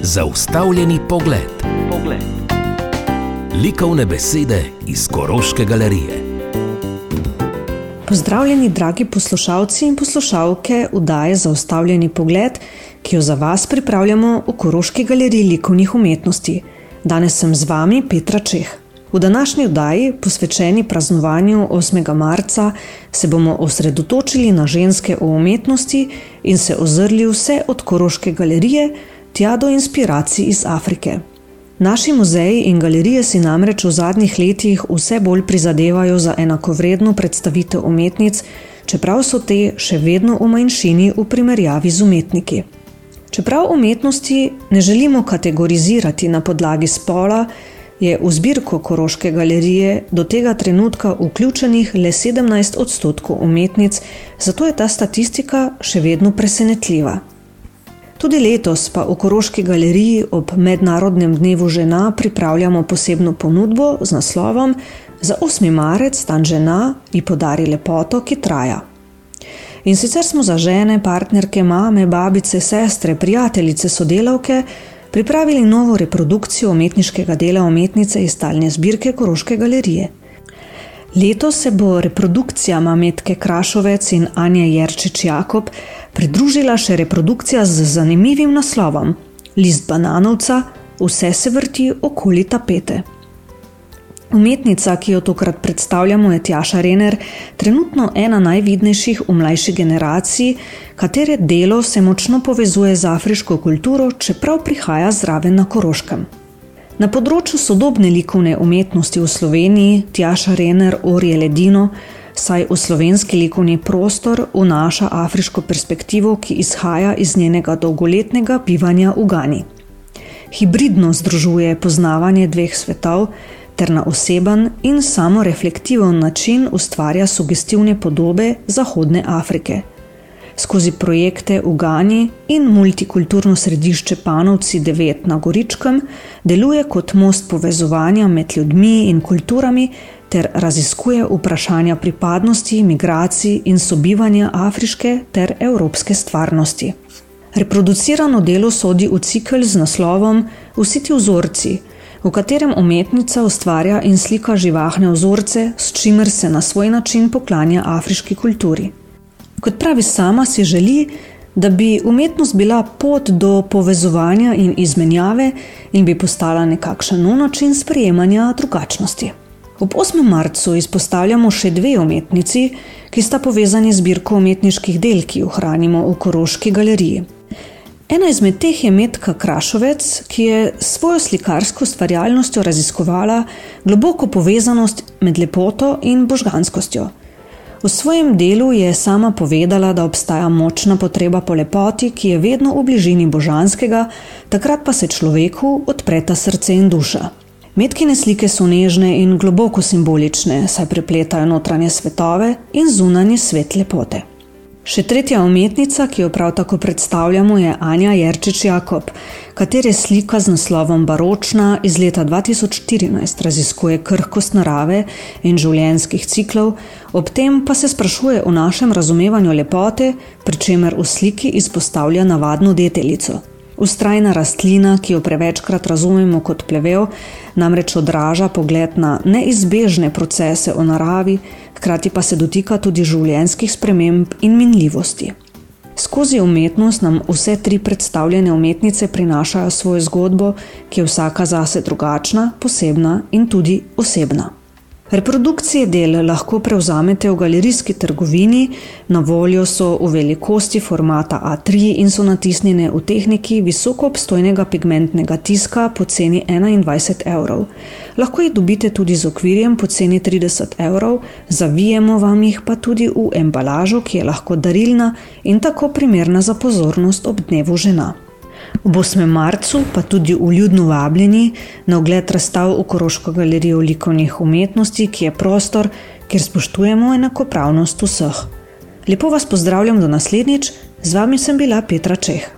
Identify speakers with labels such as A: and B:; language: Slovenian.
A: Zaustavljeni pogled. Likovne besede iz Koroške galerije.
B: Pozdravljeni, dragi poslušalci in poslušalke oddaje Zaustavljeni pogled, ki jo za vas pripravljamo v Koroški galeriji likovnih umetnosti. Danes sem z vami Petra Čeh. V današnji oddaji, posvečeni praznovanju 8. marca, se bomo osredotočili na ženske v umetnosti in se ozrli vse od Koroške galerije tja do inspiracij iz Afrike. Naši muzeji in galerije si namreč v zadnjih letih vse bolj prizadevajo za enakovredno predstavitev umetnic, čeprav so te še vedno v manjšini v primerjavi z umetniki. Čeprav umetnosti ne želimo kategorizirati na podlagi spola, je v zbirko Koroške galerije do tega trenutka vključenih le 17% umetnic, zato je ta statistika še vedno presenetljiva. Tudi letos pa v Koroški galeriji ob Mednarodnem dnevu žena pripravljamo posebno ponudbo z naslovom Za 8. marec, dan žena, ji podari lepoto, ki traja. In sicer smo za žene, partnerke, mame, babice, sestre, prijateljice, sodelavke pripravili novo reprodukcijo umetniškega dela umetnice iz stalne zbirke Koroške galerije. Letos se bo reprodukcijama Metke Krašovec in Anje Jerčič Jakob pridružila še reprodukcija z zanimivim naslovom List bananovca, vse se vrti okoli tapete. Umetnica, ki jo tokrat predstavljamo, je Tjaša Rener, trenutno ena najvidnejših v mlajši generaciji, katere delo se močno povezuje z afriško kulturo, čeprav prihaja zraven na Koroškem. Na področju sodobne likovne umetnosti v Sloveniji Tjaša Rener orje ledino, saj v slovenski likovni prostor vnaša afriško perspektivo, ki izhaja iz njenega dolgoletnega bivanja v Gani. Hibridno združuje poznavanje dveh svetov ter na oseben in samoreflektiven način ustvarja sugestivne podobe Zahodne Afrike. Skozi projekte v Gani in multikulturno središče Panovci 9 na Goričkem deluje kot most povezovanja med ljudmi in kulturami ter raziskuje vprašanja pripadnosti, migracij in sobivanja afriške ter evropske stvarnosti. Reproducirano delo sodi v cikel z naslovom Vsi ti vzorci, v katerem umetnica ustvarja in slika živahne vzorce, s čimer se na svoj način poklanja afriški kulturi. Kot pravi sama, si želi, da bi umetnost bila pot do povezovanja in izmenjave in bi postala nekakšen nov način sprejemanja drugačnosti. Ob 8. marcu izpostavljamo še dve umetnici, ki sta povezani z zbirko umetniških del, ki jo hranimo v Koroški galeriji. Ena izmed teh je Metka Krašovec, ki je svojo slikarsko ustvarjalnostjo raziskovala globoko povezanost med lepoto in božganskostjo. V svojem delu je sama povedala, da obstaja močna potreba po lepoti, ki je vedno v bližini božanskega, takrat pa se človeku odpreta srce in duša. Metkine slike so nežne in globoko simbolične, saj prepletajo notranje svetove in zunanje svet lepote. Še tretja umetnica, ki jo prav tako predstavljamo, je Anja Jerčič Jakob, katere slika z naslovom Baročna iz leta 2014 raziskuje krhkost narave in življenjskih ciklov, ob tem pa se sprašuje o našem razumevanju lepote, pri čemer v sliki izpostavlja navadno deteljico. Vztrajna rastlina, ki jo prevečkrat razumemo kot plevel, namreč odraža pogled na neizbežne procese v naravi, hkrati pa se dotika tudi življenjskih sprememb in minljivosti. Skozi umetnost nam vse tri predstavljene umetnice prinašajo svojo zgodbo, ki je vsaka zase drugačna, posebna in tudi osebna. Reprodukcije del lahko prevzamete v galerijski trgovini, na voljo so v velikosti formata A3 in so natisnjene v tehniki visokoobstojnega pigmentnega tiska po ceni 21 €. Lahko jih dobite tudi z okvirjem po ceni 30 €, zavijemo vam jih pa tudi v embalažo, ki je lahko darilna in tako primerna za pozornost ob dnevu žena. Ob 8. marcu pa tudi vljudno vabljeni na ogled razstav v Koroško galerijo likovnih umetnosti, ki je prostor, kjer spoštujemo enakopravnost vseh. Lepo vas pozdravljam do naslednjič, z vami sem bila Petra Čeh.